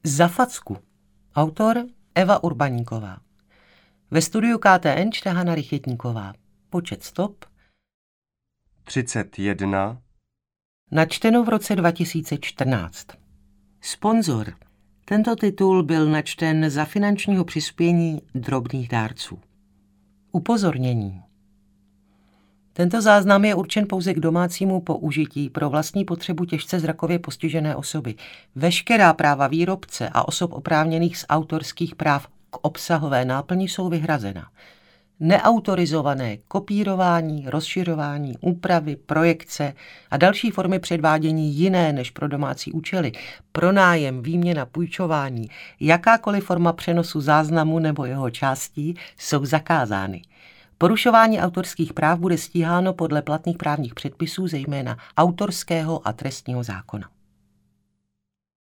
Za facku. Autor Eva Urbaníková. Ve studiu KTN čte Hana Rychetníková. Počet stop 31. Načteno v roce 2014. Sponzor. Tento titul byl načten za finančního přispění drobných dárců. Upozornění. Tento záznam je určen pouze k domácímu použití pro vlastní potřebu těžce zrakově postižené osoby. Veškerá práva výrobce a osob oprávněných z autorských práv k obsahové náplni jsou vyhrazena. Neautorizované kopírování, rozšiřování, úpravy, projekce a další formy předvádění jiné než pro domácí účely, pronájem, výměna, půjčování, jakákoliv forma přenosu záznamu nebo jeho částí jsou zakázány. Porušování autorských práv bude stíháno podle platných právních předpisů, zejména autorského a trestního zákona.